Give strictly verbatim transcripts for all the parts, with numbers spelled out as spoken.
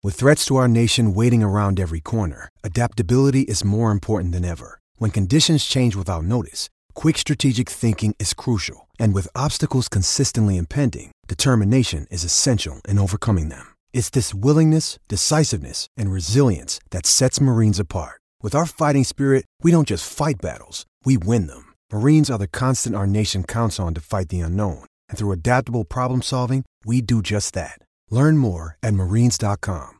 With threats to our nation waiting around every corner, adaptability is more important than ever. When conditions change without notice, quick strategic thinking is crucial. And with obstacles consistently impending, determination is essential in overcoming them. It's this willingness, decisiveness, and resilience that sets Marines apart. With our fighting spirit, we don't just fight battles, we win them. Marines are the constant our nation counts on to fight the unknown. And through adaptable problem solving, we do just that. Learn more at marines dot com.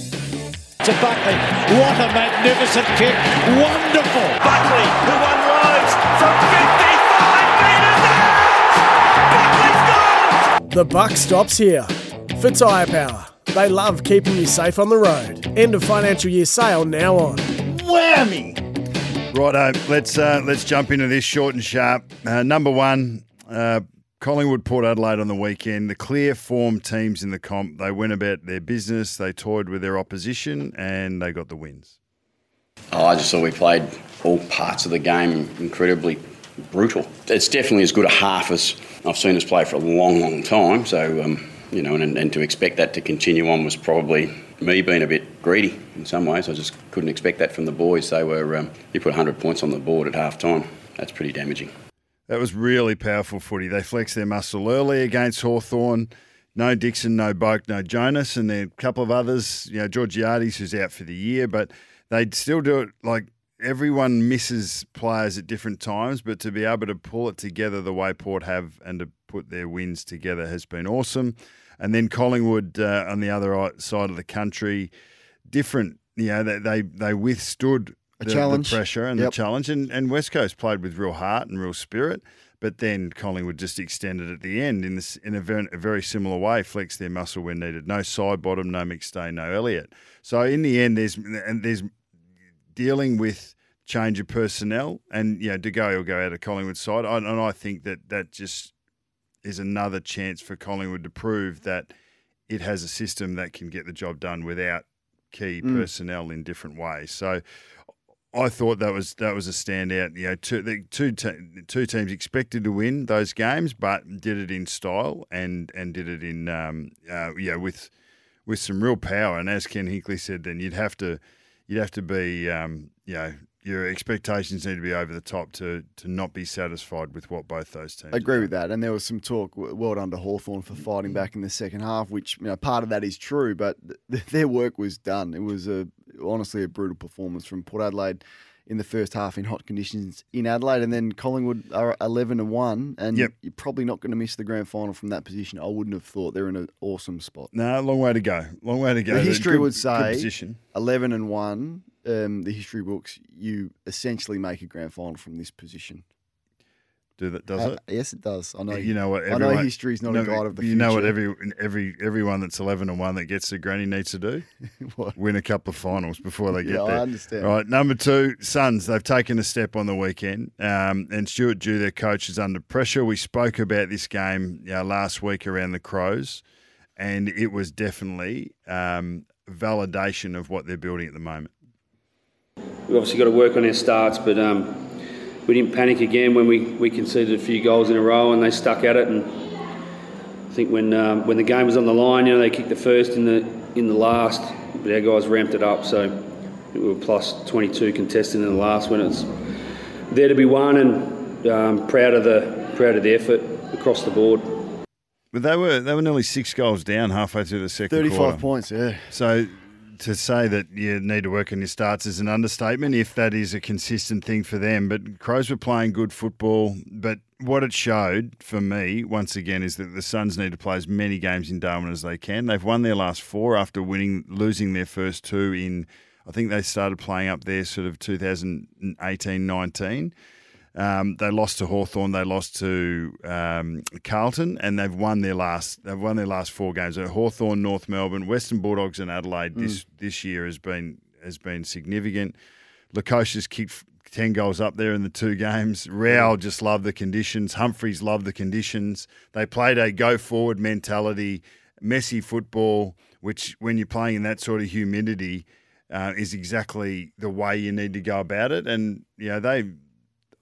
To Buckley, what a magnificent kick, wonderful. Buckley, who unloads from fifty-five metres out! Buckley's gone! The buck stops here. For Tyre Power, they love keeping you safe on the road. End of financial year sale now on. Whammy! Righto, let's uh, let's jump into this short and sharp. Uh, number one, uh, Collingwood, Port Adelaide on the weekend. The clear form teams in the comp. They went about their business. They toyed with their opposition and they got the wins. Oh, I just thought we played all parts of the game incredibly brutal. It's definitely as good a half as I've seen us play for a long, long time. So, um, you know, and, and to expect that to continue on was probably me being a bit greedy in some ways. I just couldn't expect that from the boys. They were, um, you put one hundred points on the board at half time. That's pretty damaging. That was really powerful footy. They flexed their muscle early against Hawthorn. No Dixon, no Boak, no Jonas, and then a couple of others, you know, Georgiades, who's out for the year, but they'd still do it like everyone misses players at different times, but to be able to pull it together the way Port have and to put their wins together has been awesome. And then Collingwood uh, on the other side of the country, different, you know, they they, they withstood the, the pressure and yep. the challenge. And, and West Coast played with real heart and real spirit, but then Collingwood just extended at the end in this in a very, a very similar way, flexed their muscle when needed. No side bottom, no McStay, no Elliott. So in the end, there's and there's dealing with change of personnel, and you know, De Goey will go out of Collingwood's side, I, and I think that that just is another chance for Collingwood to prove that it has a system that can get the job done without key mm. personnel in different ways. So I thought that was that was a standout. You know, two the two te- two teams expected to win those games, but did it in style and and did it in um uh, yeah with with some real power. And as Ken Hinkley said, then you'd have to you'd have to be um you know. Your expectations need to be over the top to to not be satisfied with what both those teams I agree do. with that. And there was some talk, well done to Hawthorn for fighting back in the second half, which, you know, part of that is true, but th- their work was done. It was a honestly a brutal performance from Port Adelaide in the first half in hot conditions in Adelaide, and then Collingwood are eleven and one, and yep. you're probably not going to miss the grand final from that position. I wouldn't have thought. They're in an awesome spot. No, long way to go. Long way to go. The history good, would say position. eleven and one. Um, the history books, you essentially make a grand final from this position. Do that? Does uh, it? Yes, it does. I know. You know what? I know history is not no, a guide of the you future. You know what? Every every everyone that's eleven and one that gets to granny needs to do what? Win a couple of finals before they get yeah, there. I understand. All right, number two, Suns. They've taken a step on the weekend, um, and Stuart Dew, their coach, is under pressure. We spoke about this game you know, last week around the Crows, and it was definitely um, validation of what they're building at the moment. We've obviously got to work on our starts, but um, we didn't panic again when we, we conceded a few goals in a row, and they stuck at it. And I think when um, when the game was on the line, you know, they kicked the first in the in the last, but our guys ramped it up. So we were plus twenty-two contested in the last when it's there to be won, and um, proud of the proud of the effort across the board. But they were they were nearly six goals down halfway through the second thirty-five quarter. points, yeah. So to say that you need to work on your starts is an understatement if that is a consistent thing for them. But Crows were playing good football. But what it showed for me, once again, is that the Suns need to play as many games in Darwin as they can. They've won their last four after winning, losing their first two in, I think they started playing up there sort of two thousand eighteen nineteen. Um, they lost to Hawthorn, they lost to um, Carlton, and they've won their last. They've won their last four games. So Hawthorn, North Melbourne, Western Bulldogs, and Adelaide. Mm. This this year has been has been significant. Lukosius kicked ten goals up there in the two games. Rao just loved the conditions. Humphreys loved the conditions. They played a go forward mentality, messy football, which when you're playing in that sort of humidity, uh, is exactly the way you need to go about it. And you know they.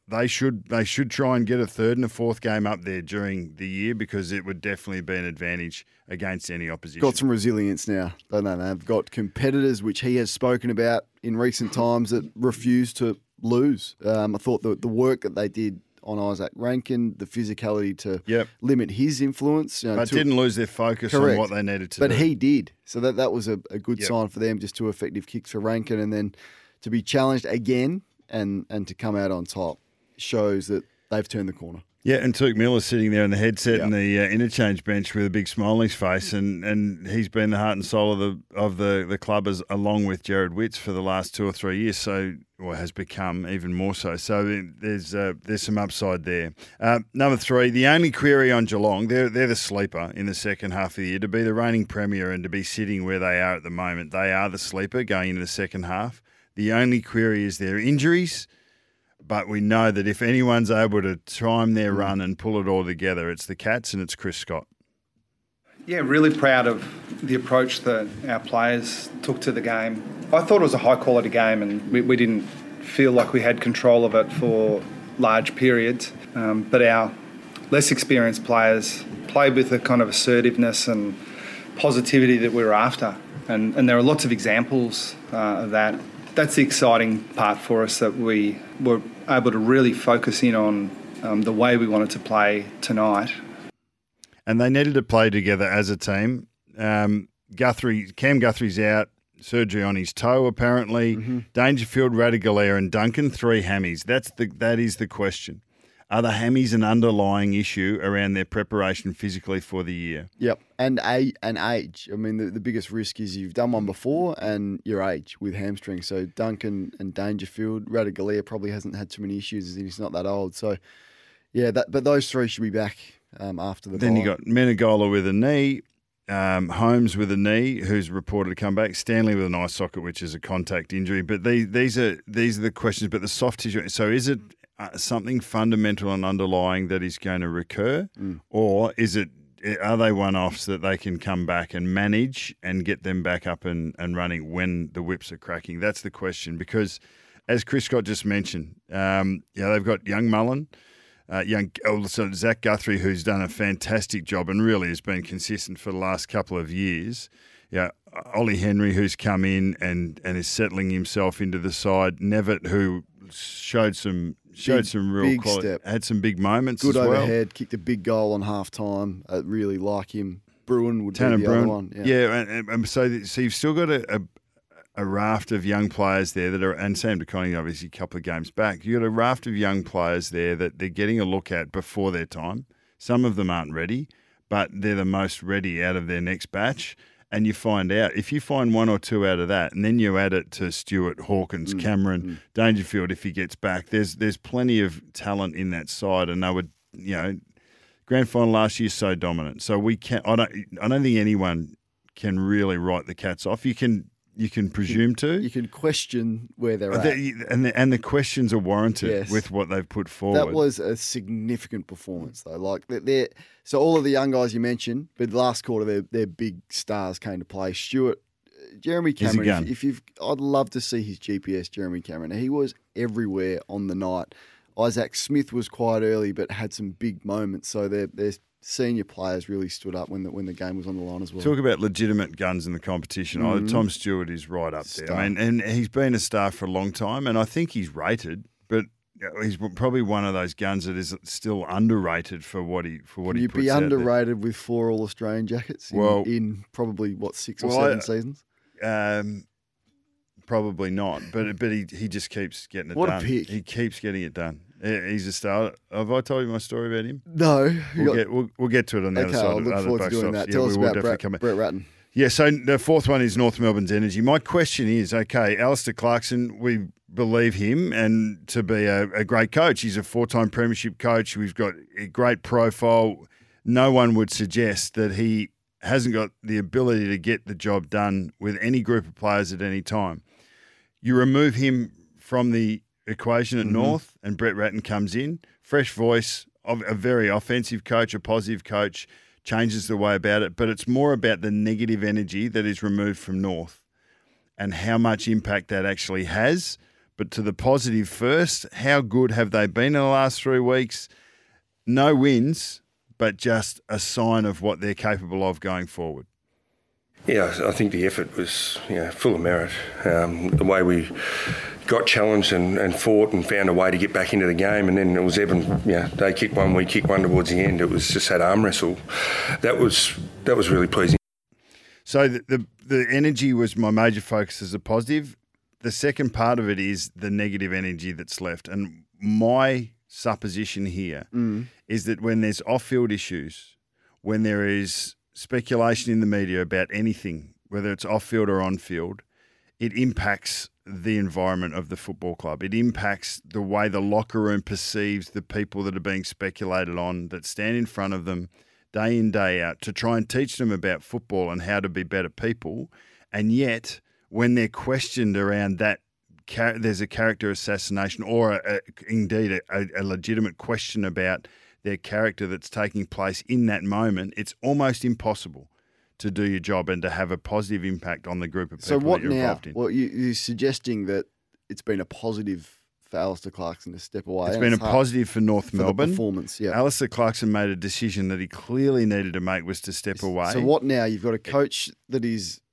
they should they should try and get a third and a fourth game up there during the year because it would definitely be an advantage against any opposition. Got some resilience now, don't they? They've got competitors, which he has spoken about in recent times, that refuse to lose. Um, I thought the, the work that they did on Isaac Rankin, the physicality to Yep. limit his influence. You know, But to- didn't lose their focus Correct. on what they needed to But do. he did. So that, that was a, a good Yep. sign for them, just two effective kicks for Rankin, and then to be challenged again and, and to come out on top shows that they've turned the corner. Yeah, and Tuke Miller's sitting there in the headset Yeah. and the uh, interchange bench with a big smile on his face, and, and he's been the heart and soul of the of the, the club as, along with Jared Witts for the last two or three years. So, or has become even more so. So there's uh, there's some upside there. Uh, number three, the only query on Geelong, they're they're the sleeper in the second half of the year. To be the reigning premier and to be sitting where they are at the moment, they are the sleeper going into the second half. The only query is their injuries. But we know that if anyone's able to time their run and pull it all together, it's the Cats and it's Chris Scott. Yeah, really proud of the approach that our players took to the game. I thought it was a high-quality game, and we, we didn't feel like we had control of it for large periods. Um, but our less experienced players played with the kind of assertiveness and positivity that we were after. And, and there are lots of examples uh, of that. That's the exciting part for us, that we were able to really focus in on um, the way we wanted to play tonight. And they needed to play together as a team. Um, Guthrie, Cam Guthrie's out, surgery on his toe apparently. Mm-hmm. Dangerfield, Radagalair and Duncan, three hammies. That's the that is the question. Are the hammies an underlying issue around their preparation physically for the year? Yep, and a and age. I mean, the, the biggest risk is you've done one before and your age with hamstrings. So Duncan and Dangerfield, Radagalair probably hasn't had too many issues as he's not that old. So, yeah, that but those three should be back um, after the Then bye. you got Menegola with a knee, um, Holmes with a knee, who's reported to come back, Stanley with an eye socket, which is a contact injury. But these these are these are the questions. But the soft tissue. So is it uh, something fundamental and underlying that is going to recur, Mm. or is it? Are they one-offs that they can come back and manage and get them back up and, and running when the whips are cracking? That's the question. Because, as Chris Scott just mentioned, um, yeah, they've got young Mullen. Uh, young also Zach Guthrie, who's done a fantastic job and really has been consistent for the last couple of years. Yeah, Ollie Henry, who's come in and, and is settling himself into the side. Nevitt, who showed some showed Big- some real big quality, step. had some big moments Good as well. overhead, kicked a big goal on half time. I really like him. Bruin would Tanner be the Bruin, other one. Yeah. yeah, and, and- and so so you've still got a, a a raft of young players there that are, and Sam DeConning obviously a couple of games back. You've got a raft of young players there that they're getting a look at before their time. Some of them aren't ready, but they're the most ready out of their next batch. And you find out, if you find one or two out of that, and then you add it to Stewart, Hawkins, Cameron, Dangerfield, if he gets back, there's there's plenty of talent in that side. And they would, you know, grand final last year so dominant. So we can I don't I don't think anyone can really write the Cats off. You can you can presume to. You can question where they're at. The- and the, and the questions are warranted Yes. with what they've put forward. That was a significant performance, though. Like they're, they're so all of the young guys you mentioned, but last quarter their their big stars came to play. Stewart, uh, Jeremy He's a Cameron. gun. If, if you've, I'd love to see his G P S, Jeremy Cameron. He was everywhere on the night. Isaac Smith was quite early, but had some big moments. So their their senior players really stood up when the when the game was on the line as well. Talk about legitimate guns in the competition. Oh, Mhm. Tom Stewart is right up there. Star. I mean, and he's been a star for a long time, and I think he's rated, but he's probably one of those guns that is still underrated for what he for what Can he you puts be out there. underrated with four All Australian jackets in, Well- in probably what six or Well, seven I- seasons? Um, probably not, but but he he just keeps getting it What a done. pick. He keeps getting it done. He- He's a star. Have I told you my story about him? No, you We'll got- get we'll, we'll get to it on the okay. other side. I'll of look other forward to buck doing stops. that. Yeah, Tell we us will about definitely Brett, come back. Brett Ratton. Yeah, so the fourth one is North Melbourne's energy. My question is, okay, Alistair Clarkson, we believe him and to be a, a great coach. He's a four-time premiership coach. We've got a great profile. No one would suggest that he hasn't got the ability to get the job done with any group of players at any time. You remove him from the equation at Mm-hmm. North and Brett Ratton comes in, fresh voice, of a very offensive coach, a positive coach, changes the way about it, but it's more about the negative energy that is removed from North and how much impact that actually has. But to the positive first, how good have they been in the last three weeks? No wins, but just a sign of what they're capable of going forward. Yeah, I think the effort was you know, full of merit. Um, the way we got challenged and, and fought and found a way to get back into the game, and then it was even, you know, they kicked one, we kicked one towards the end. It was just that arm wrestle. That was that was really pleasing. So the, the the energy was my major focus as a positive. The second part of it is the negative energy that's left, and my supposition here Mm. is that when there's off-field issues, when there is speculation in the media about anything, whether it's off-field or on-field, it impacts the environment of the football club. It impacts the way the locker room perceives the people that are being speculated on, that stand in front of them day in, day out, to try and teach them about football and how to be better people. And yet, when they're questioned around that, there's a character assassination or a, a, indeed a, a legitimate question about their character that's taking place in that moment, it's almost impossible to do your job and to have a positive impact on the group of people So what that you're now? involved in. Well, you, you're suggesting that it's been a positive for Alistair Clarkson to step away. It's and been a hard positive for North for the Melbourne. performance, yeah. Alistair Clarkson made a decision that he clearly needed to make, was to step away. So what now? You've got a coach that is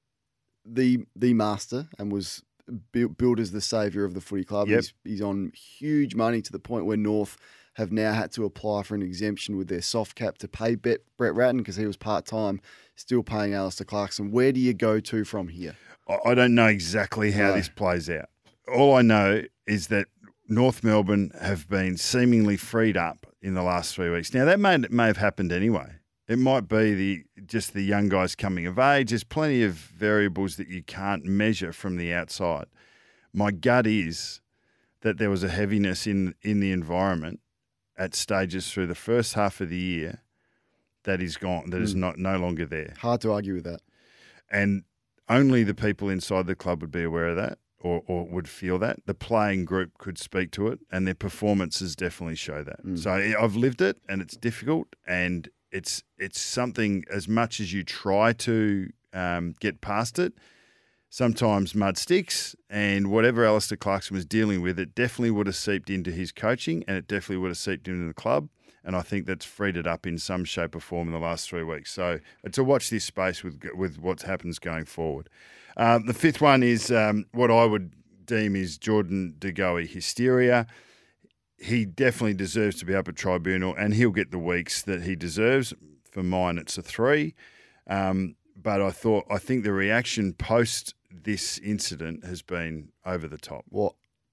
the the master and was built, built as the saviour of the footy club. Yep. He's, he's on huge money to the point where North have now had to apply for an exemption with their soft cap to pay Bet, Brett Ratton because he was part-time, still paying Alistair Clarkson. Where do you go to from here? I- I don't know exactly how No. this plays out. All I know is that North Melbourne have been seemingly freed up in the last three weeks. Now, that may, may have happened anyway. It might be the just the young guys coming of age. There's plenty of variables that you can't measure from the outside. My gut is that there was a heaviness in in the environment at stages through the first half of the year that is gone, that is Mm. not no longer there. Hard to argue with that. And only the people inside the club would be aware of that or, or would feel that. The playing group could speak to it, and their performances definitely show that. Mm. So I've lived it, and it's difficult, and it's it's something, as much as you try to um, get past it, sometimes mud sticks, and whatever Alistair Clarkson was dealing with, it definitely would have seeped into his coaching, and it definitely would have seeped into the club. And I think that's freed it up in some shape or form in the last three weeks. So to watch this space with with what happens going forward. Um, the fifth one is um, what I would deem is Jordan De Goey hysteria. He definitely deserves to be up at tribunal, and he'll get the weeks that he deserves. For mine, it's a three. Um, but I thought I think the reaction post this incident has been over the top. What?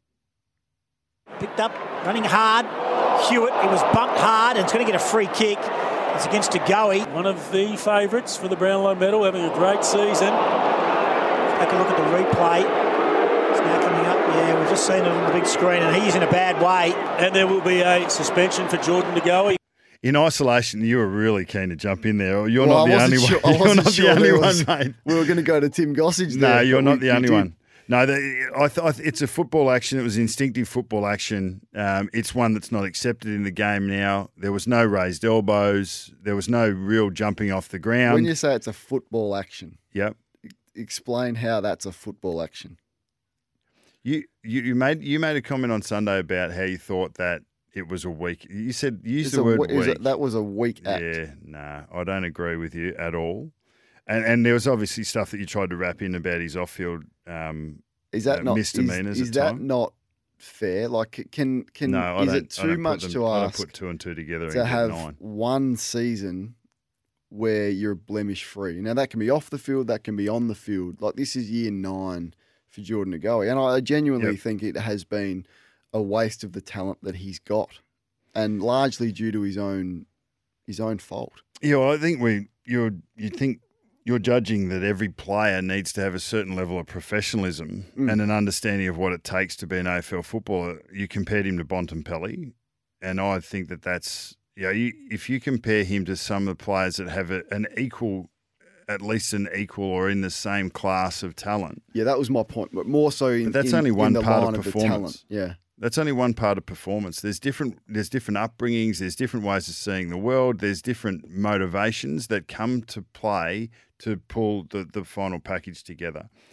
Picked up, running hard. Hewitt, he was bumped hard and it's going to get a free kick. It's against De Goey. One of the favourites for the Brownlow medal, having a great season. Take a look at the replay. It's now coming up. Yeah, we've just seen it on the big screen and he's in a bad way. And there will be a suspension for Jordan De Goey. In isolation, you were really keen to jump in there. You're Well, not I the only wasn't sure- I one. You're wasn't not sure the only there one, was- mate. We were going to go to Tim Gossage there. No, you're but not we- the we only did. one. No, the, I th- I th- it's a football action. It was instinctive football action. Um, it's one that's not accepted in the game now. There was no raised elbows. There was no real jumping off the ground. When you say it's a football action, yep. explain how that's a football action. You, you you made you made a comment on Sunday about how you thought that it was a weak. You said you used It's the a word we- is weak. it- that was a weak act. Yeah, nah, I don't agree with you at all. And and there was obviously stuff that you tried to wrap in about his off-field um, Is that uh, not misdemeanors Is, is at that times. not fair? Like, can can No, I is don't- it I too don't put much them- to I don't ask put two and two together and to get have nine. one season where you're blemish free? Now that can be off the field, that can be on the field. Like this is year nine for Jordan De Goey, and I genuinely Yep. think it has been a waste of the talent that he's got, and largely due to his own his own fault. Yeah, well, I think we you you think you're judging that every player needs to have a certain level of professionalism Mm. and an understanding of what it takes to be an A F L footballer. You compared him to Bontempelli, and I think that that's you know, you, if you compare him to some of the players that have a, an equal, at least an equal or in the same class of talent. Yeah, that was my point, but more so in But that's in- only in one the part line of the talent. performance. Yeah. That's only one part of performance. There's different there's different upbringings, there's different ways of seeing the world, there's different motivations that come to play to pull the, the final package together.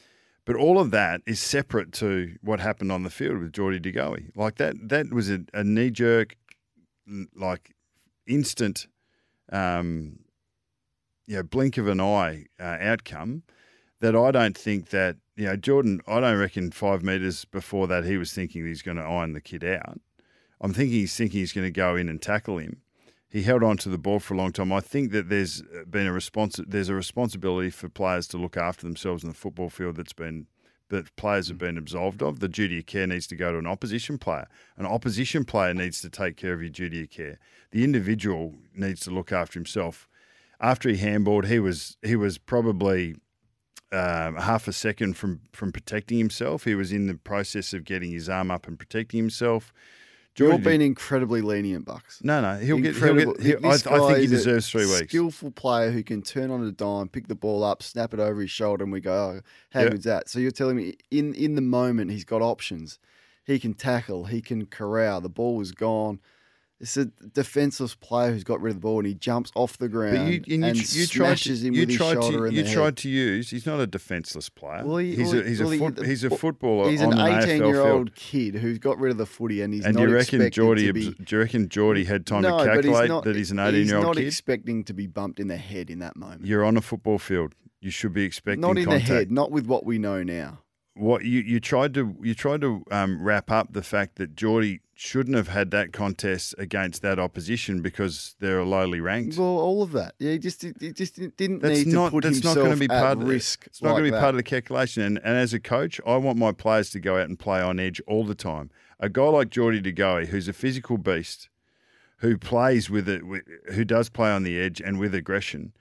But all of that is separate to what happened on the field with Geordie De Goey. Like that, that was a, a knee-jerk, like instant, um, you know, blink of an eye uh, outcome that I don't think that, you know, Jordan, I don't reckon five metres before that he was thinking he's going to iron the kid out. I'm thinking he's thinking he's going to go in and tackle him. He held on to the ball for a long time. I think that there's been a response. There's a responsibility for players to look after themselves in the football field that's been that players have been absolved of. The duty of care needs to go to an opposition player. An opposition player needs to take care of your duty of care. The individual needs to look after himself. After he handballed, he was he was probably um, half a second from from protecting himself. He was in the process of getting his arm up and protecting himself. You're being incredibly lenient, Bucks. No, no, he'll get. He'll get he'll, I, I think he deserves three weeks. Skillful player who can turn on a dime, pick the ball up, snap it over his shoulder, and we go, "Oh, how Yep. good's that?" So you're telling me in in the moment he's got options. He can tackle. He can corral. The ball was gone. It's a defenseless player who's got rid of the ball and he jumps off the ground But you, and you, and you tried to, smashes him you with his tried shoulder to, in you the tried head. to use. He's not a defenceless player. Well, he- he's well, a he's well, a he- foot, he's a footballer. He's on an an A F L eighteen-year-old field. kid who's got rid of the footy and he's And not do you reckon expected Geordie? to be... abs- Do you reckon Geordie had time no, to but calculate he's not, that he's an He's eighteen-year-old not kid? expecting to be bumped in the head in that moment. You're on a football field. You should be expecting Not in contact. the head, not with what we know now. What you, you tried to you tried to um, wrap up the fact that Geordie shouldn't have had that contest against that opposition because they're lowly ranked. Well, all of that. Yeah, he just he just didn't That's need not to put that's himself not going to be at part of risk. The, it's not like going to be that. part of the calculation. And, and as a coach, I want my players to go out and play on edge all the time. A guy like Geordie De Goey, who's a physical beast, who plays with it, with, who does play on the edge and with aggression.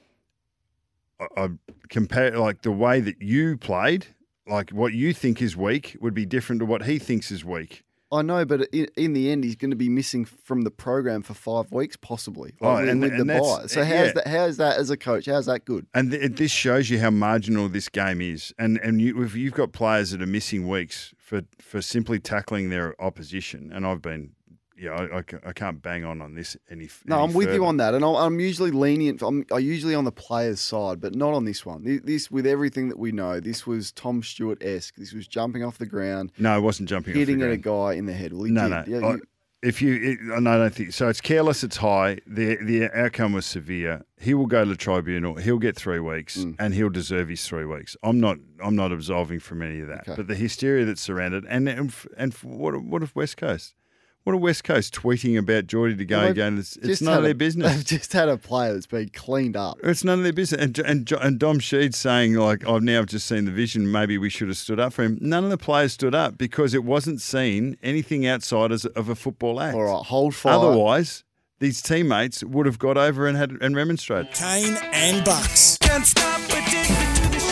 I, I compare like the way that you played. Like what you think is weak would be different to what he thinks is weak. I know, but in, in the end, he's going to be missing from the program for five weeks, possibly. Like Oh, with, and- with and the that's- bye. So yeah. how's that? How's that as a coach? How's that good? And th- this shows you how marginal this game is. And and you, if you've got players that are missing weeks for, for simply tackling their opposition, and I've been, yeah, I, I, ca- I can't bang on on this any. No, any I'm with you further. on that, and I'm, I'm usually lenient. I'm, I'm usually on the player's side, but not on this one. This, this with everything that we know, this was Tom Stewart-esque. This was jumping off the ground. No, it wasn't jumping hitting off the at a ground. guy in the head. Well, he No, did. no. Yeah, I- you- if you, it, no, I don't think so. It's careless. It's high. the The outcome was severe. He will go to the tribunal. He'll get three weeks, Mm. and he'll deserve his three weeks. I'm not. I'm not absolving from any of that. Okay. But the hysteria that's surrounded, and and, f- and f- what what if West Coast? What are West Coast tweeting about Geordie to go Well, they've again? It's, it's just none had of their a- business. They've just had a player that's been cleaned up. It's none of their business. And and and Dom Sheed's saying like, I've now just seen the vision. Maybe we should have stood up for him. None of the players stood up because it wasn't seen anything outside as, of a football act. All right, hold fire. Otherwise, these teammates would have got over and had and remonstrated. Kane and Bucks. Can't stop addicted to the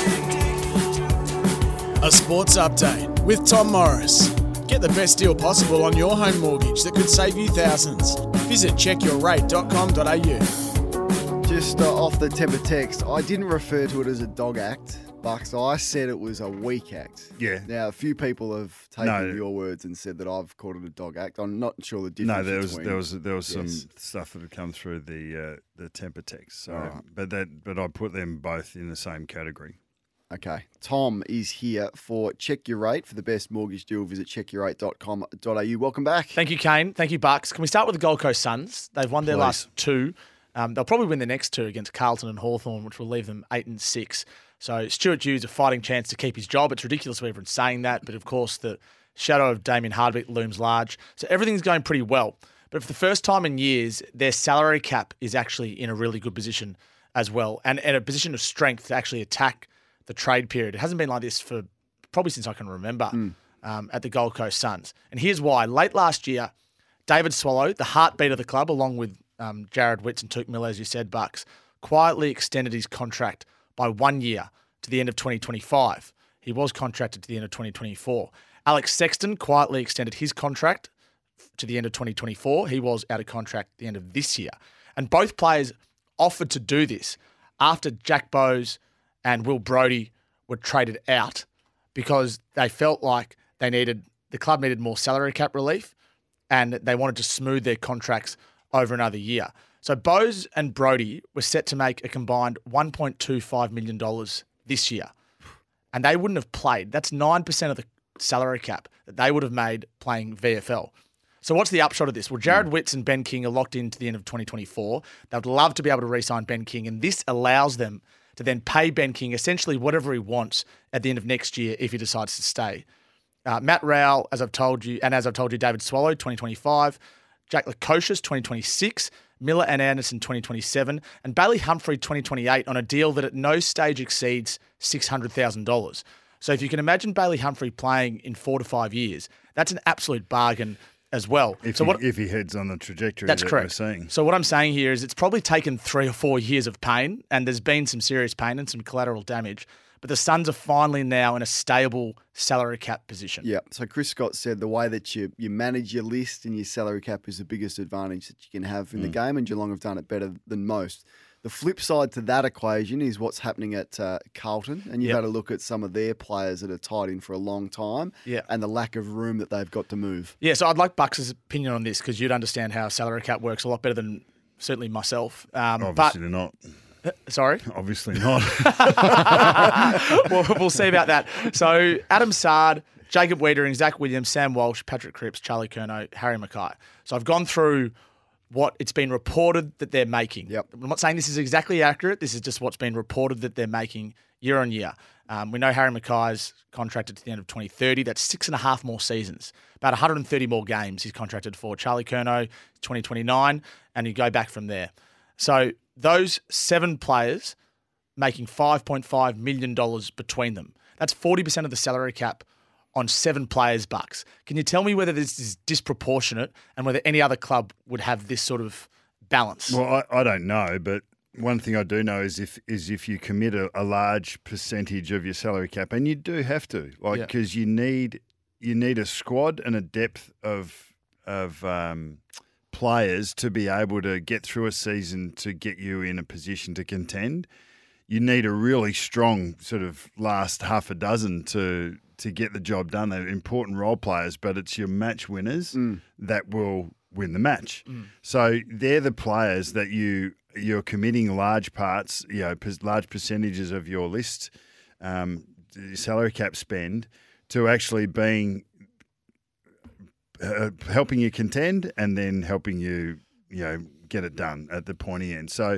shit. A sports update with Tom Morris. Get the best deal possible on your home mortgage that could save you thousands. Visit check your rate dot com dot a u. Just uh, off the temper text, I didn't refer to it as a dog act, Bucks. I said it was a weak act. Yeah. Now, a few people have taken No. your words and said that I've called it a dog act. I'm not sure the difference. No, there was between, there was there was some Yes. stuff that had come through the uh, the temper text. So, All right. but that but I put them both in the same category. Okay. Tom is here for Check Your Rate. For the best mortgage deal, visit check your rate dot com dot a u. Welcome back. Thank you, Kane. Thank you, Bucks. Can we start with the Gold Coast Suns? They've won their Please. last two. Um, they'll probably win the next two against Carlton and Hawthorn, which will leave them eight and six. So Stuart Hughes a fighting chance to keep his job. It's ridiculous for everyone saying that, but of course the shadow of Damien Hardwick looms large. So everything's going pretty well. But for the first time in years, their salary cap is actually in a really good position as well, and, and a position of strength to actually attack the trade period. It hasn't been like this for probably since I can remember um, at the Gold Coast Suns. And here's why. Late last year, David Swallow, the heartbeat of the club, along with um, Jared Witts and Tuke Miller, as you said, Bucks, quietly extended his contract by one year to the end of twenty twenty-five. He was contracted to the end of twenty twenty-four. Alex Sexton quietly extended his contract to the end of twenty twenty-four. He was out of contract at the end of this year. And both players offered to do this after Jack Bowes and Will Brodie were traded out because they felt like they needed the club needed more salary cap relief and they wanted to smooth their contracts over another year. So Bowes and Brodie were set to make a combined one point two five million dollars this year. and they wouldn't have played. That's nine percent of the salary cap that they would have made playing V F L. So what's the upshot of this? Well, Jared Witts and Ben King are locked in to the end of twenty twenty-four. They would love to be able to re-sign Ben King, and this allows them to then pay Ben King essentially whatever he wants at the end of next year if he decides to stay. Uh, Matt Rowell, as I've told you, and as I've told you, David Swallow, twenty twenty-five, Jack Lukosius, twenty twenty-six, Miller and Anderson, twenty twenty-seven, and Bailey Humphrey, twenty twenty-eight, on a deal that at no stage exceeds six hundred thousand dollars. So if you can imagine Bailey Humphrey playing in four to five years, that's an absolute bargain as well. If, so he, what, if he heads on the trajectory that's that correct. we're seeing. So what I'm saying here is it's probably taken three or four years of pain, and there's been some serious pain and some collateral damage, but the Suns are finally now in a stable salary cap position. Yeah. So Chris Scott said the way that you, you manage your list and your salary cap is the biggest advantage that you can have in Mm. the game, and Geelong have done it better than most. The flip side to that equation is what's happening at uh, Carlton, and you've Yep. had a look at some of their players that are tied in for a long time, Yeah. and the lack of room that they've got to move. Yeah, so I'd like Bucks' opinion on this because you'd understand how salary cap works a lot better than certainly myself. Um, Obviously but, not. Sorry? Obviously not. well, we'll see about that. So Adam Sard, Jacob Wiedering, Zach Williams, Sam Walsh, Patrick Cripps, Charlie Curnow, Harry Mackay. So I've gone through what it's been reported that they're making. Yep. I'm not saying this is exactly accurate. This is just what's been reported that they're making year on year. Um, we know Harry Mackay's contracted to the end of twenty thirty. That's six and a half more seasons, about one hundred thirty more games he's contracted for. Charlie Curnow, twenty twenty-nine, and you go back from there. So those seven players making five point five million dollars between them. That's forty percent of the salary cap on seven players, Bucks. Can you tell me whether this is disproportionate and whether any other club would have this sort of balance? Well, I, I don't know, but one thing I do know is if is if you commit a, a large percentage of your salary cap, and you do have to, like, Yeah. because you need you need a squad and a depth of of um, players to be able to get through a season to get you in a position to contend. You need a really strong sort of last half a dozen to to get the job done. They're important role players, but it's your match winners Mm. that will win the match. Mm. So they're the players that you you're committing large parts, you know, pers- large percentages of your list, um, the salary cap spend to actually being uh, helping you contend and then helping you, you know, get it done at the pointy end. So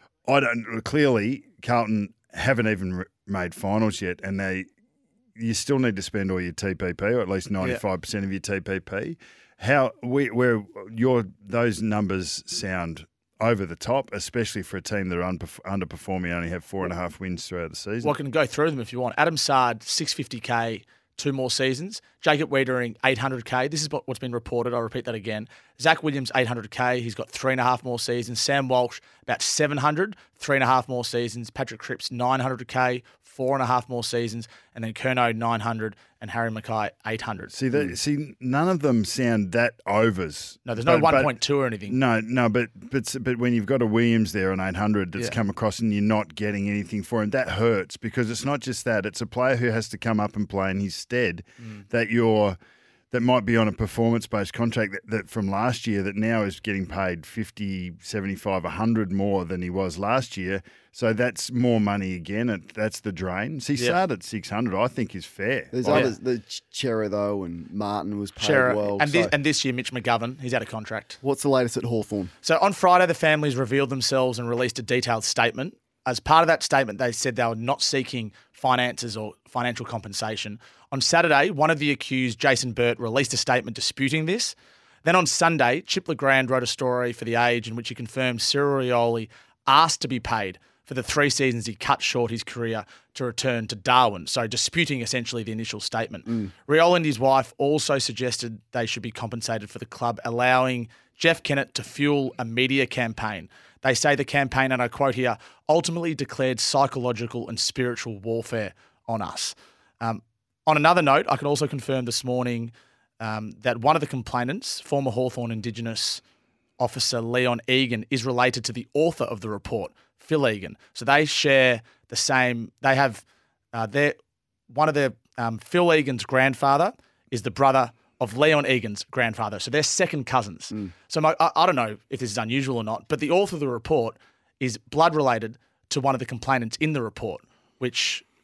I don't clearly Carlton haven't even re- made finals yet, and they you still need to spend all your T P P, or at least ninety-five percent of your T P P. How we where your those numbers sound over the top, especially for a team that are unperf- underperforming, only have four and a half wins throughout the season. Well, I can go through them if you want. Adam Sard, six hundred fifty K, two more seasons. Jacob Wiedering, eight hundred K. This is what, what's been reported. I'll repeat that again. Zach Williams, eight hundred K. He's got three and a half more seasons. Sam Walsh, about seven hundred, three and a half more seasons. Patrick Cripps, nine hundred K, four and a half more seasons. And then Curnow, nine hundred, and Harry Mackay, eight hundred. See, that, see, none of them sound that overs. No, there's no But- but- one point two or anything. No, no, but but but when you've got a Williams there on eight hundred that's Yeah. come across and you're not getting anything for him, that hurts because it's not just that. It's a player who has to come up and play in his stead Mm. that you're that might be on a performance-based contract that, that from last year that now is getting paid fifty, seventy-five, one hundred more than he was last year. So that's more money again. And that's the drain. See, Yeah. Sard at six hundred, I think is fair. There's Like, others. The Ch- Chera, though, and Martin was paid Shera, well. and, so this, and this year, Mitch McGovern, he's out of contract. what's the latest at Hawthorn? So on Friday, the families revealed themselves and released a detailed statement. As part of that statement, they said they were not seeking finances or financial compensation. On Saturday, one of the accused, Jason Burt, released a statement disputing this. Then on Sunday, Chip Legrand wrote a story for The Age in which he confirmed Cyril Rioli asked to be paid for the three seasons he cut short his career to return to Darwin, so disputing essentially the initial statement. Mm. Rioli and his wife also suggested they should be compensated for the club allowing Jeff Kennett to fuel a media campaign. They say the campaign, and I quote here, ultimately declared psychological and spiritual warfare on us. Um, on another note, I can also confirm this morning um, that one of the complainants, former Hawthorn Indigenous officer Leon Egan, is related to the author of the report, Phil Egan. So they share the same, they have, uh, their, one of their, um, Phil Egan's grandfather is the brother of Leon Egan's grandfather. So they're second cousins. Mm. So my, I, I don't know if this is unusual or not, but the author of the report is blood related to one of the complainants in the report, which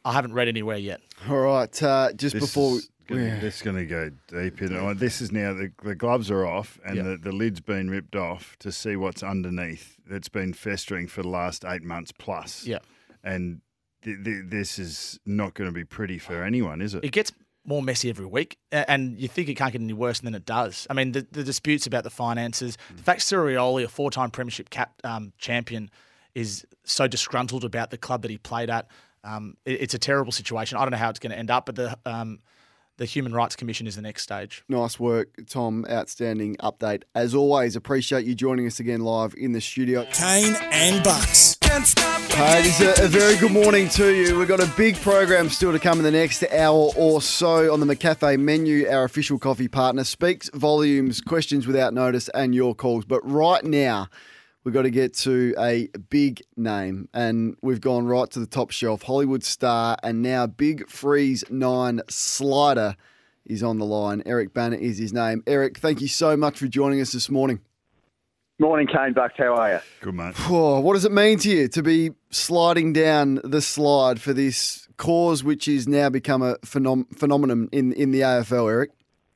I haven't read anywhere yet. All right, uh, just This before... is gonna, Yeah. This is going to go deep. In it. This is now, the, the gloves are off and Yeah. the, the lid's been ripped off to see what's underneath. It's been festering for the last eight months plus. Yeah. And th- th- this is not going to be pretty for anyone, is it? It gets more messy every week, a- and you think it can't get any worse than it does. I mean, the, the disputes about the finances, the fact Sirioli, a four-time premiership cap, um, champion, is so disgruntled about the club that he played at. Um, it, it's a terrible situation. I don't know how it's going to end up, but the um, the Human Rights Commission is the next stage. Nice work, Tom. Outstanding update. As always, appreciate you joining us again live in the studio. Kane and Bucks. Hey, it is a, a very good morning to you. We've got a big program still to come in the next hour or so on the McCafe menu. Our official coffee partner speaks volumes, questions without notice, and your calls. But right now, we've got to get to a big name, and we've gone right to the top shelf. Hollywood star and now Big Freeze nine slider is on the line. Eric Bana is his name. Eric, thank you so much for joining us this morning. Morning, Kane Bucks. How are you? Good, mate. Oh, what does it mean to you to be sliding down the slide for this cause, which is now become a phenom- phenomenon in, in the A F L, Eric?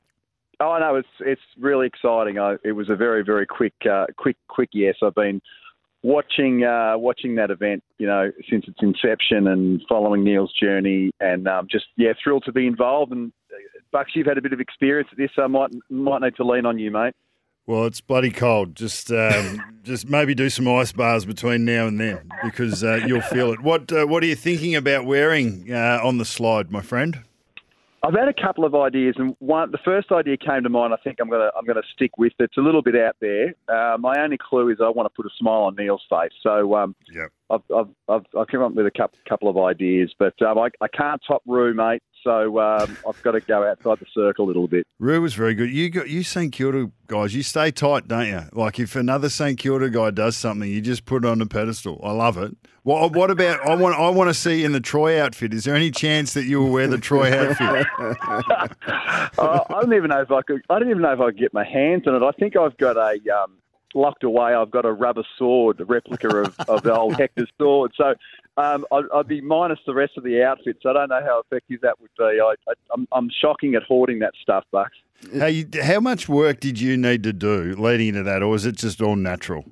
Oh, no, it's it's really exciting. I, it was a very, very quick, uh, quick, quick yes. I've been watching uh, watching that event, you know, since its inception and following Neil's journey, and um, just yeah, thrilled to be involved. And uh, Bucks, you've had a bit of experience at this, so I might might need to lean on you, mate. Well, it's bloody cold. Just um, just maybe do some ice bars between now and then because uh, you'll feel it. What uh, What are you thinking about wearing uh, on the slide, my friend? I've had a couple of ideas, and one the first idea came to mind. I think I'm gonna I'm gonna stick with. It's a little bit out there. Uh, my only clue is I want to put a smile on Neil's face. So um, yeah, I've, I've I've I've come up with a couple couple of ideas, but um, I I can't top Roo, mate. So um, I've got to go outside the circle a little bit. Roo was very good. You got you St Kilda guys. You stay tight, don't you? Like if another St Kilda guy does something, you just put it on a pedestal. I love it. What what about I want I want to see in the Troy outfit. Is there any chance that you will wear the Troy outfit? uh, I don't even know if I could. I don't even know if I could get my hands on it. I think I've got a um, locked away. I've got a rubber sword, a replica of, of the old Hector's sword. So um, I'd, I'd be minus the rest of the outfit. So I don't know how effective that would be. I, I, I'm, I'm shocking at hoarding that stuff, Bucks. How you, how much work did you need to do leading into that, or was it just all natural?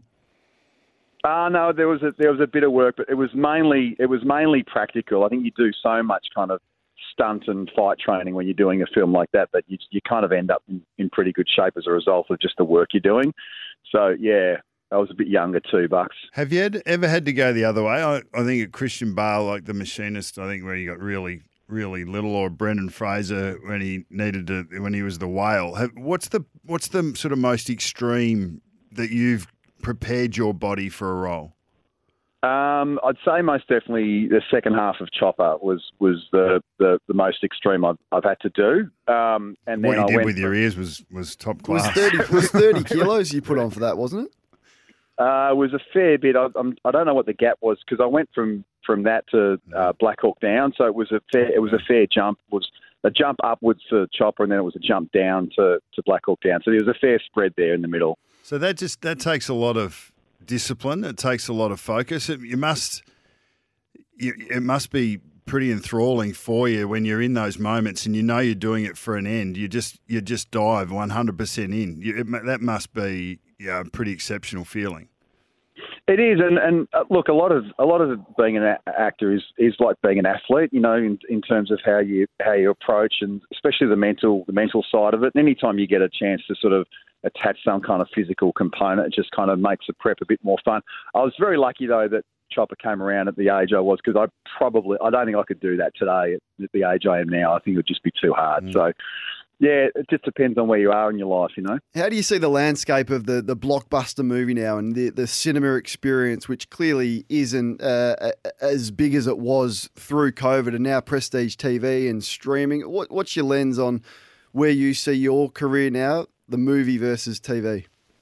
Uh, no, there was a, there was a bit of work, but it was mainly it was mainly practical. I think you do so much kind of stunt and fight training when you're doing a film like that that you you kind of end up in, in pretty good shape as a result of just the work you're doing. So yeah, I was a bit younger too, Bucks. Have you had, ever had to go the other way? I, I think at Christian Bale, like the machinist, I think where he got really really little, or Brendan Fraser when he needed to when he was the whale. Have, what's the what's the sort of most extreme that you've prepared your body for a role? Um, I'd say most definitely the second half of Chopper was was the, the, the most extreme I've, I've had to do. Um, and then what you I did went with your ears was, was top Was class. thirty was thirty kilos you put on for that, wasn't it? Uh, it was a fair bit. I, I'm, I don't know what the gap was because I went from, from that to uh, Black Hawk down, so it was a fair it was a fair jump. It was a jump upwards to Chopper, and then it was a jump down to, to Black Hawk down. So there was a fair spread there in the middle. So that just that takes a lot of discipline. It takes a lot of focus. It, you must you, it must be pretty enthralling for you when you're in those moments and you know you're doing it for an end. You just you just dive one hundred percent in. You, it, that must be yeah, a pretty exceptional feeling. It is, and, and uh, look, a lot of a lot of being an a- actor is, is like being an athlete, you know, in, in terms of how you how you approach, and especially the mental the mental side of it. And anytime you get a chance to sort of attach some kind of physical component, it just kind of makes the prep a bit more fun. I was very lucky though that Chopper came around at the age I was, because I probably I don't think I could do that today at, at the age I am now. I think it would just be too hard. Mm. So. Yeah, it just depends on where you are in your life, you know. How do you see the landscape of the, the blockbuster movie now and the, the cinema experience, which clearly isn't uh, as big as it was through COVID and now prestige T V and streaming? What, what's your lens on where you see your career now, the movie versus T V?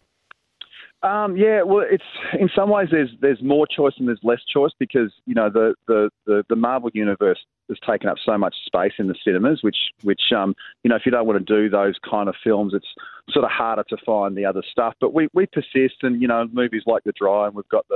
Um, yeah, well, it's in some ways there's there's more choice and there's less choice because you know the the, the, the Marvel universe has taken up so much space in the cinemas, which which um you know if you don't want to do those kind of films, it's sort of harder to find the other stuff. But we, we persist, and you know movies like The Dry, and we've got the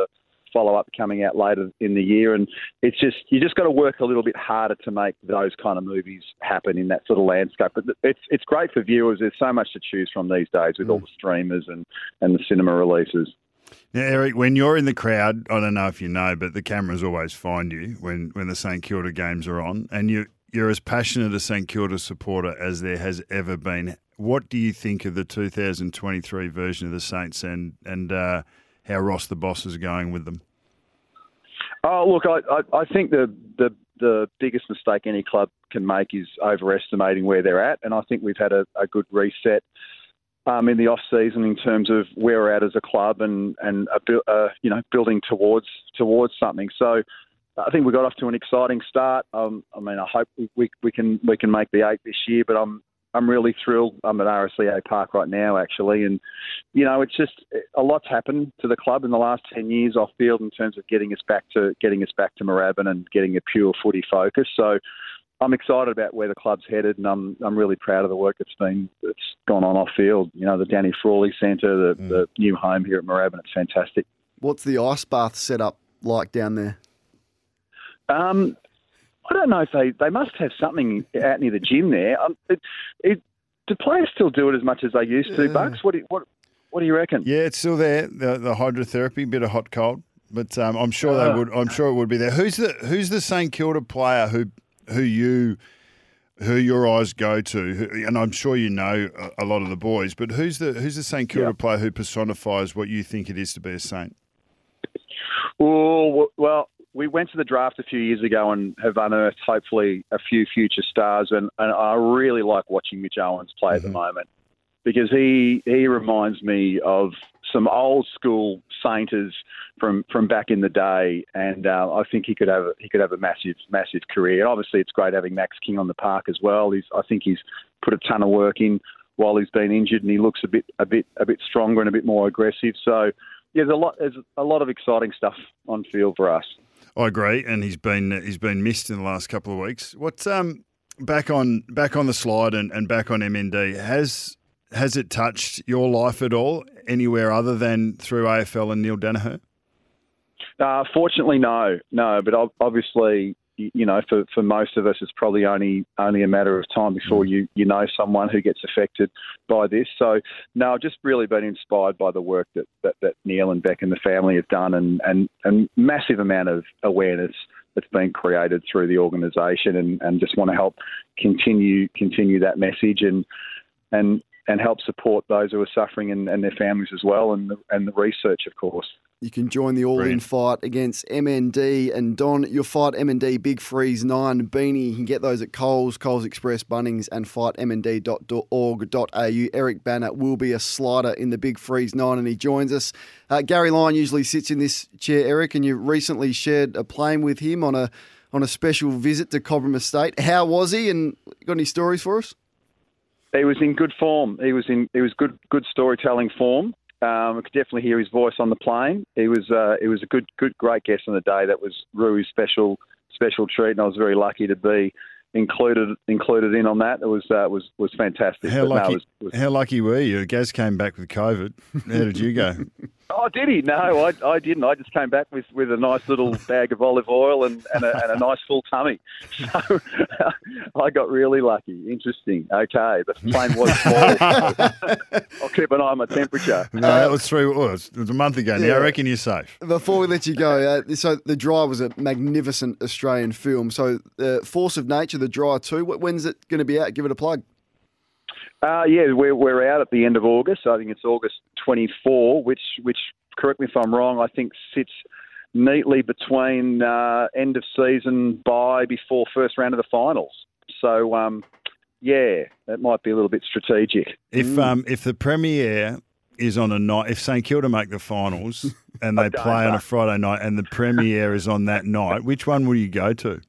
follow-up coming out later in the year. And it's just, you just got to work a little bit harder to make those kind of movies happen in that sort of landscape. But it's it's great for viewers. There's so much to choose from these days with mm. all the streamers and, and the cinema releases. Now, Eric, when you're in the crowd, I don't know if you know, but the cameras always find you when, when the St Kilda games are on, and you, you're as passionate a St Kilda supporter as there has ever been. What do you think of the two thousand twenty-three version of the Saints and, and uh, how Ross the Boss is going with them? Oh, look, I, I, I think the, the the biggest mistake any club can make is overestimating where they're at, and I think we've had a, a good reset um, in the off season in terms of where we're at as a club and and a, uh, you know building towards towards something. So I think we got off to an exciting start. Um, I mean, I hope we, we can we can make the eight this year, but I'm I'm really thrilled. I'm at R S C A Park right now, actually, and you know, it's just a lot's happened to the club in the last ten years off field in terms of getting us back to getting us back to Moorabbin and getting a pure footy focus. So I'm excited about where the club's headed, and I'm I'm really proud of the work that's been that's gone on off field. You know, the Danny Frawley Centre, the, mm. the new home here at Moorabbin, it's fantastic. What's the ice bath setup like down there? Um. I don't know if they, they must have something out near the gym there. Um, it, it, do players still do it as much as they used to, yeah. Bucks? What do you, what what do you reckon? Yeah, it's still there. The, the hydrotherapy, bit of hot cold, but um, I'm sure uh, they would. I'm sure it would be there. Who's the Who's the St Kilda player who who you who your eyes go to? Who, and I'm sure you know a, a lot of the boys, but who's the Who's the St Kilda yeah. player who personifies what you think it is to be a Saint? Oh well. We went to the draft a few years ago and have unearthed, hopefully, a few future stars. And, and I really like watching Mitch Owens play mm-hmm. at the moment because he he reminds me of some old school Sainters from, from back in the day. And uh, I think he could have a, he could have a massive massive career. And obviously, it's great having Max King on the park as well. He's I think he's put a ton of work in while he's been injured, and he looks a bit a bit a bit stronger and a bit more aggressive. So yeah, there's a lot there's a lot of exciting stuff on field for us. I agree, and he's been he's been missed in the last couple of weeks. What's um back on back on the slide and, and back on M N D, has has it touched your life at all anywhere other than through A F L and Neil Danaher? Uh, fortunately, no, no. But obviously, you know, for, for most of us, it's probably only only a matter of time before you, you know someone who gets affected by this. So, no, I've just really been inspired by the work that, that, that Neil and Beck and the family have done, and, and, and massive amount of awareness that's been created through the organisation, and, and just want to help continue continue that message and and and help support those who are suffering and, and their families as well, and the, and the research, of course. You can join the all-in fight against M N D. And Don, your Fight M N D Big Freeze nine beanie. You can get those at Coles, Coles Express, Bunnings, and fight m n d dot org dot a u. Eric Banner will be a slider in the Big Freeze nine, and he joins us. Uh, Gary Lyon usually sits in this chair, Eric, and you recently shared a plane with him on a on a special visit to Cobram Estate. How was he, and got any stories for us? He was in good form. He was in he was good good storytelling form. Um, I could definitely hear his voice on the plane. He was uh, it was a good good great guest on the day. That was Rui's special special treat, and I was very lucky to be included included in on that. It was uh, was was fantastic. How but lucky? No, it was, it was... How lucky were you? Gaz came back with COVID. How did you go? Oh, did he? No, I, I didn't. I just came back with, with a nice little bag of olive oil and, and, a, and a nice full tummy. So I got really lucky. Interesting. Okay, the plane was small. I'll keep an eye on my temperature. No, that was three. Oh, it was a month ago now. Yeah. I reckon you're safe. Before we let you go, uh, so The Dry was a magnificent Australian film. So uh, Force of Nature, The Dry two, when's it going to be out? Give it a plug. Uh, yeah, we're we're out at the end of August. I think it's August twenty-fourth, which which correct me if I'm wrong, I think sits neatly between uh, end of season bye before first round of the finals. So um, yeah, that might be a little bit strategic. If mm. um if the premiere is on a night, if St Kilda make the finals and they play on a Friday night and the premiere is on that night, which one will you go to?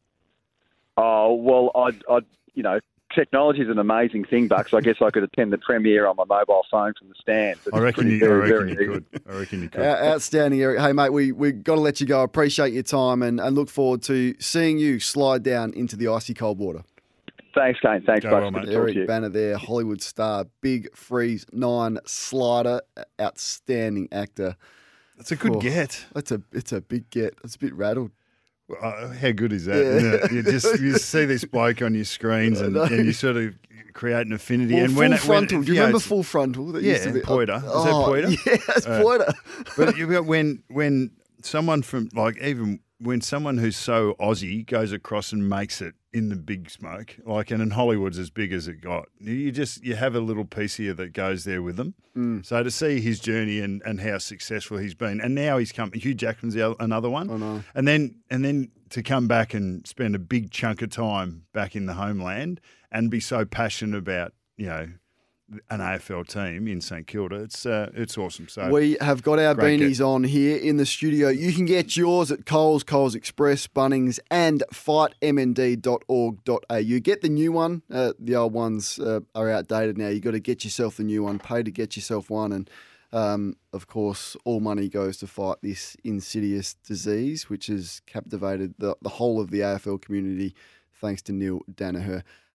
Oh well, I'd I'd you know. Technology is an amazing thing, Buck, so I guess I could attend the premiere on my mobile phone from the stand. I reckon, you, very, I reckon very you could. I reckon you could. Outstanding, Eric. Hey, mate, we we got to let you go. Appreciate your time and, and look forward to seeing you slide down into the icy cold water. Thanks, Kane. Thanks, Buck. Well, Eric Banner there, Hollywood star, Big Freeze nine slider, outstanding actor. It's a good Oh, get. It's a it's a big get. It's a bit rattled. Uh, how good is that? Yeah. Isn't it? You just you see this bloke on your screens and, and you sort of create an affinity. Well, and full when it, frontal. when, Do you know, remember it's- full frontal? That Yeah, used to be, Poiter. Is oh, that Poiter? Yeah, that's Uh, Poiter. But you've got when when someone from like even when someone who's so Aussie goes across and makes it in the big smoke, like and in Hollywood's as big as it got, you just you have a little piece here that goes there with them. Mm. So to see his journey and, and how successful he's been, and now he's come. Hugh Jackman's the other, another one. I know. And then and then to come back and spend a big chunk of time back in the homeland and be so passionate about you know an A F L team in St Kilda, it's uh, it's awesome. So We have got our great beanies get. on here in the studio. You can get yours at Coles, Coles Express, Bunnings, and fight m n d dot org dot a u. Get the new one. Uh, the old ones uh, are outdated now. You've got to get yourself the new one, pay to get yourself one. And, um, of course, all money goes to fight this insidious disease, which has captivated the, the whole of the A F L community, thanks to Neil Danaher.